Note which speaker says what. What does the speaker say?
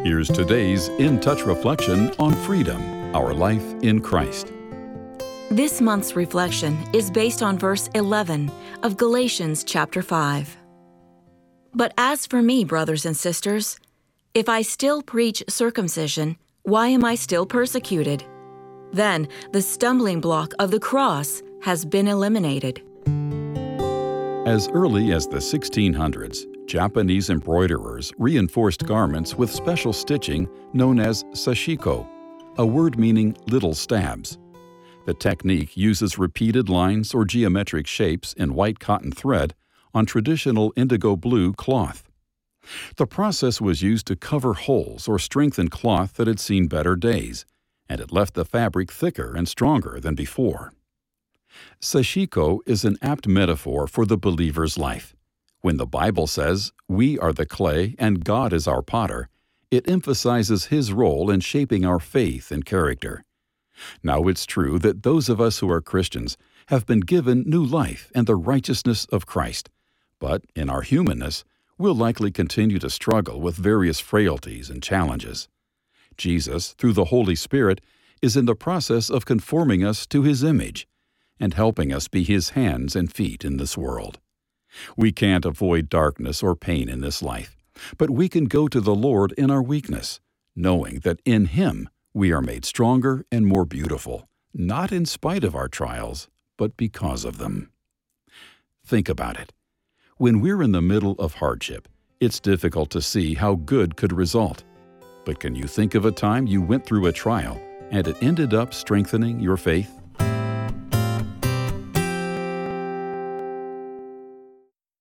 Speaker 1: Here's today's In Touch reflection on freedom, our life in Christ.
Speaker 2: This month's reflection is based on verse 11 of Galatians chapter 5. But as for me, brothers and sisters, if I still preach circumcision, why am I still persecuted? Then the stumbling block of the cross has been eliminated.
Speaker 1: As early as the 1600s, Japanese embroiderers reinforced garments with special stitching known as sashiko, a word meaning little stabs. The technique uses repeated lines or geometric shapes in white cotton thread on traditional indigo blue cloth. The process was used to cover holes or strengthen cloth that had seen better days, and it left the fabric thicker and stronger than before. Sashiko is an apt metaphor for the believer's life. When the Bible says, "We are the clay and God is our potter," it emphasizes His role in shaping our faith and character. Now it's true that those of us who are Christians have been given new life and the righteousness of Christ, but in our humanness, we'll likely continue to struggle with various frailties and challenges. Jesus, through the Holy Spirit, is in the process of conforming us to His image and helping us be His hands and feet in this world. We can't avoid darkness or pain in this life, but we can go to the Lord in our weakness, knowing that in Him we are made stronger and more beautiful, not in spite of our trials, but because of them. Think about it. When we're in the middle of hardship, it's difficult to see how good could result. But can you think of a time you went through a trial and it ended up strengthening your faith?